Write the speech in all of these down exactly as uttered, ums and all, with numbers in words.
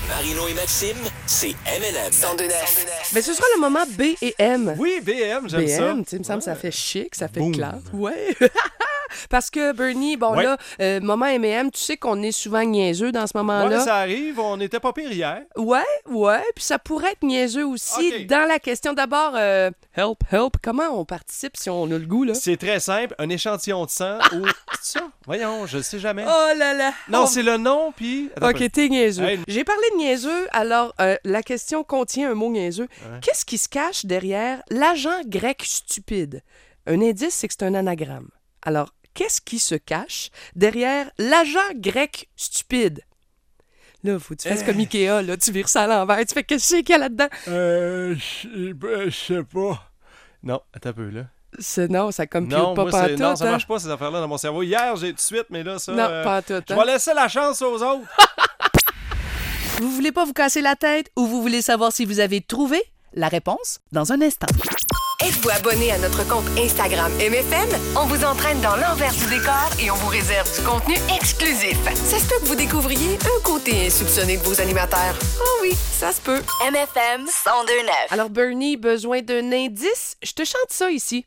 Marino et Maxime, c'est M and M. cent deux neuf. Mais ce sera le moment B et M. Oui, B M, j'aime B ça. M, tu sais, il me semble que ça Ouais. fait chic, ça fait Boom. classe. Ouais. Parce que Bernie, bon Ouais. là, euh, moment M et M, tu sais qu'on est souvent niaiseux dans ce Ouais, moment-là. ça arrive, on n'était pas pire hier. Ouais, ouais, puis ça pourrait être niaiseux aussi Ok. dans la question. D'abord, euh, help, help, comment on participe si on a le goût, là? C'est très simple, un échantillon de sang ou... C'est ça? Voyons, je le sais jamais. Oh là là! Non, On- c'est le nom, puis... Attends un peu. OK, t'es niaiseux. Hey. J'ai parlé de niaiseux, alors euh, la question contient un mot niaiseux. Ouais. Qu'est-ce qui se cache derrière l'agent grec stupide? Un indice, c'est que c'est un anagramme. Alors, qu'est-ce qui se cache derrière l'agent grec stupide? Là, faut que tu fasses Eh. comme Ikea, là, tu vires ça à l'envers, tu fais qu'est-ce qu'il y a là-dedans? Euh, je ben, je sais pas. Non, attends un peu, là. C'est, non, ça compute Non, pas moi, c'est- pantoute, non, ça hein? marche pas, ces affaires-là, dans mon cerveau. Hier, j'ai tout de suite, mais là, ça... Non, euh, pas tout. Je vais laisser la chance aux autres. Vous voulez pas vous casser la tête ou vous voulez savoir si vous avez trouvé? La réponse dans un instant. Êtes-vous abonné à notre compte Instagram M F M? On vous entraîne dans l'envers du décor et on vous réserve du contenu exclusif. Ça se peut que vous découvriez un côté insoupçonné de vos animateurs. Oh oui, ça se peut. M F M cent deux neuf. Alors, Bernie, besoin d'un indice? Je te chante ça ici.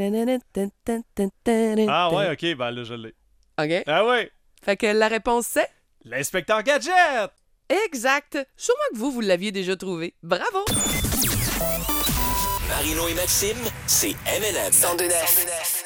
Ah ouais, OK, ben là, je l'ai. OK. Ah ouais, Fait que la réponse, c'est l'inspecteur Gadget! exact. Sûrement que vous, vous l'aviez déjà trouvé. Bravo! Marino et Maxime, c'est M and M. cent deux neuf.